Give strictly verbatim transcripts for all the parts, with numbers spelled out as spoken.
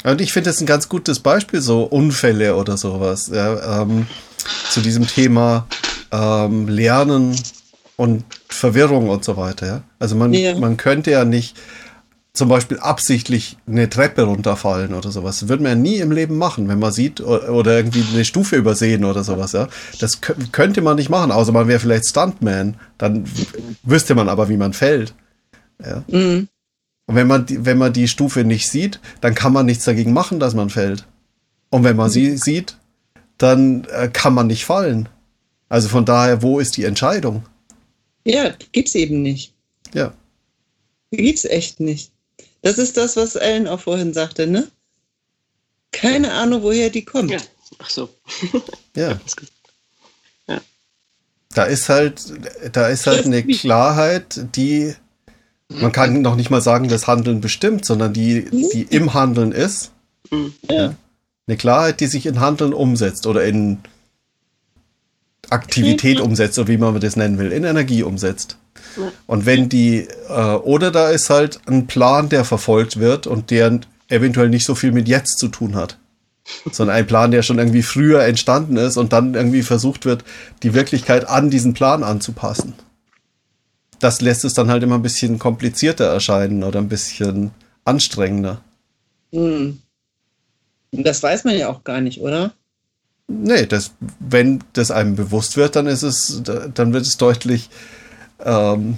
Und ich finde das ein ganz gutes Beispiel, so Unfälle oder sowas, ja, ähm, zu diesem Thema ähm, Lernen und Verwirrung und so weiter. Ja? Also man, Ja. man könnte ja nicht zum Beispiel absichtlich eine Treppe runterfallen oder sowas. Das würde man ja nie im Leben machen, wenn man sieht oder irgendwie eine Stufe übersehen oder sowas. Ja? Das könnte man nicht machen, außer man wäre vielleicht Stuntman. Dann wüsste man aber, wie man fällt. Ja? Mhm. Und wenn man, die, wenn man die Stufe nicht sieht, dann kann man nichts dagegen machen, dass man fällt. Und wenn man sie sieht, dann äh, kann man nicht fallen. Also von daher, wo ist die Entscheidung? Ja, gibt's eben nicht. Ja. Gibt's echt nicht. Das ist das, was Ellen auch vorhin sagte, ne? Keine Ahnung, woher die kommt. Ja, ach so. Ja. Ja. Da ist halt, da ist halt eine Klarheit, die, man kann noch nicht mal sagen, das Handeln bestimmt, sondern die, die im Handeln ist. Ja. Eine Klarheit, die sich in Handeln umsetzt oder in Aktivität umsetzt, oder wie man das nennen will, in Energie umsetzt. Und wenn die, äh, oder da ist halt ein Plan, der verfolgt wird und der eventuell nicht so viel mit jetzt zu tun hat, sondern ein Plan, der schon irgendwie früher entstanden ist und dann irgendwie versucht wird, die Wirklichkeit an diesen Plan anzupassen. Das lässt es dann halt immer ein bisschen komplizierter erscheinen oder ein bisschen anstrengender. Hm. Das weiß man ja auch gar nicht, oder? Nee, das, wenn das einem bewusst wird, dann ist es, dann wird es deutlich ähm,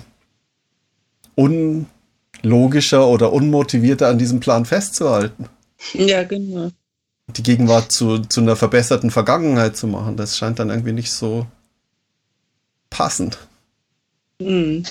unlogischer oder unmotivierter an diesem Plan festzuhalten. Ja, genau. Die Gegenwart zu, zu einer verbesserten Vergangenheit zu machen, das scheint dann irgendwie nicht so passend. Hm.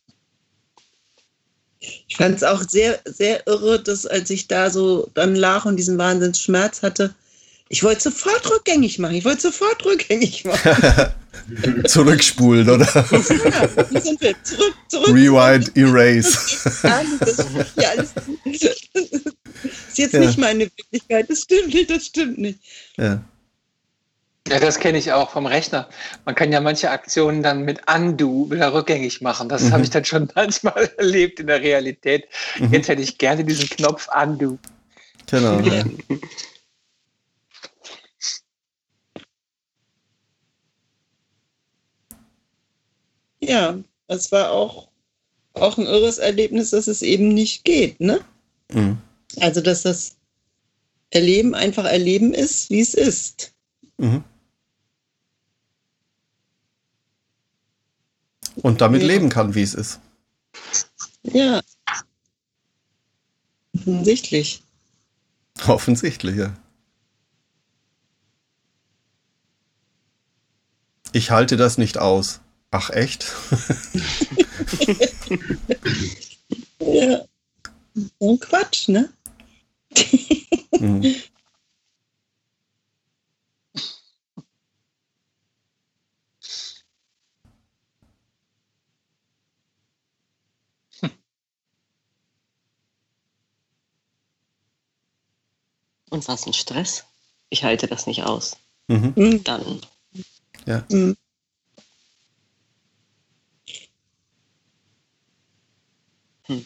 Ich fand es auch sehr, sehr irre, dass als ich da so dann lag und diesen Wahnsinnsschmerz hatte, ich wollte sofort rückgängig machen. Ich wollte sofort rückgängig machen. Zurückspulen, oder? Ja, wie sind wir? Zurück, zurück. Rewind, erase. Das ist, ja, alles, ist jetzt Ja. nicht meine Wirklichkeit. Das stimmt nicht, das stimmt nicht. Ja. Ja, das kenne ich auch vom Rechner. Man kann ja manche Aktionen dann mit Undo wieder rückgängig machen. Das Mhm. habe ich dann schon manchmal erlebt in der Realität. Mhm. Jetzt hätte ich gerne diesen Knopf Undo. Genau. Ja. Ja, es war auch, auch ein irres Erlebnis, dass es eben nicht geht, ne? Mhm. Also, dass das Erleben einfach Erleben ist, wie es ist. Mhm. Und damit Ja. leben kann, wie es ist. Ja. Offensichtlich. Offensichtlich, ja. Ich halte das nicht aus. Ach, echt? Ja. Und Quatsch, ne? Mhm. Und was ein Stress? Ich halte das nicht aus. Mhm. Mhm. Dann. Ja. Mhm. Hm.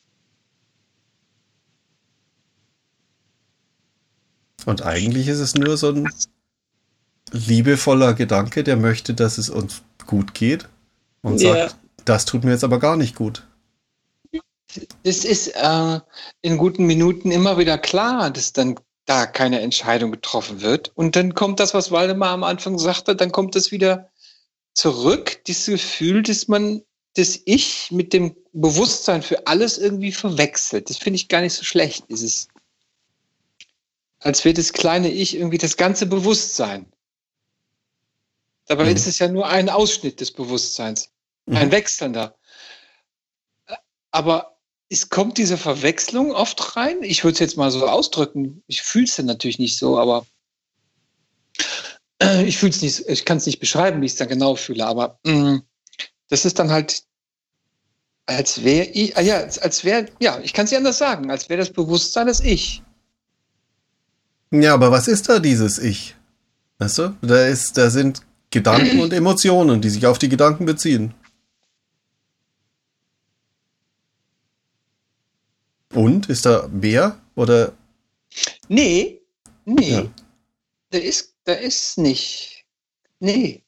Und eigentlich ist es nur so ein liebevoller Gedanke, der möchte, dass es uns gut geht und Ja. sagt, das tut mir jetzt aber gar nicht gut. Es ist äh, in guten Minuten immer wieder klar, dass dann da keine Entscheidung getroffen wird. Und dann kommt das, was Waldemar am Anfang sagte, dann kommt es wieder zurück, dieses Gefühl, dass man das Ich mit dem Bewusstsein für alles irgendwie verwechselt. Das finde ich gar nicht so schlecht. Dieses, als wäre das kleine Ich irgendwie das ganze Bewusstsein. Dabei Mhm. ist es ja nur ein Ausschnitt des Bewusstseins, Mhm. ein wechselnder. Aber es kommt diese Verwechslung oft rein. Ich würde es jetzt mal so ausdrücken. Ich fühle es dann natürlich nicht so, aber äh, ich fühle es nicht. Ich kann es nicht beschreiben, wie ich es dann genau fühle. Aber mh, das ist dann halt, als wäre ich, ah ja, als wäre, ja, ich kann es nicht anders sagen, als wäre das Bewusstsein das Ich. Ja, aber was ist da dieses Ich? Weißt du? Da ist, da sind Gedanken und Emotionen, die sich auf die Gedanken beziehen. Und? Ist da mehr? Oder Nee, nee. Ja. Da ist, da ist nicht. Nee.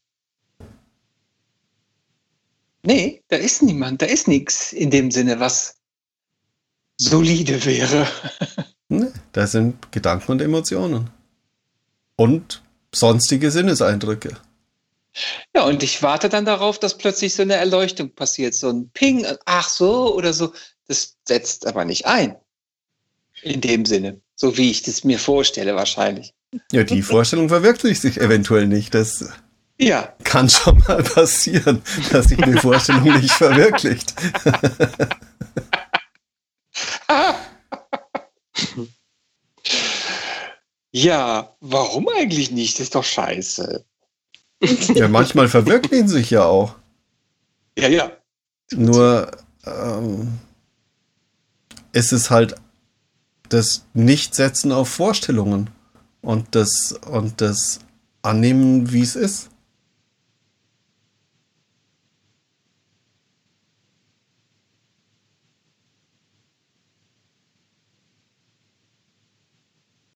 Nee, da ist niemand, da ist nichts in dem Sinne, was solide wäre. Ne, das sind Gedanken und Emotionen. Und sonstige Sinneseindrücke. Ja, und ich warte dann darauf, dass plötzlich so eine Erleuchtung passiert, so ein Ping, ach so oder so. Das setzt aber nicht ein. In dem Sinne, so wie ich das mir vorstelle wahrscheinlich. Ja, die Vorstellung verwirklicht sich eventuell nicht. Das Ja, kann schon mal passieren, dass sich eine Vorstellung nicht verwirklicht. ja, warum eigentlich nicht? Das ist doch scheiße. Ja, manchmal verwirklichen sich ja auch. Ja, ja. Nur ähm, ist es halt das Nichtsetzen auf Vorstellungen und das, und das Annehmen, wie es ist.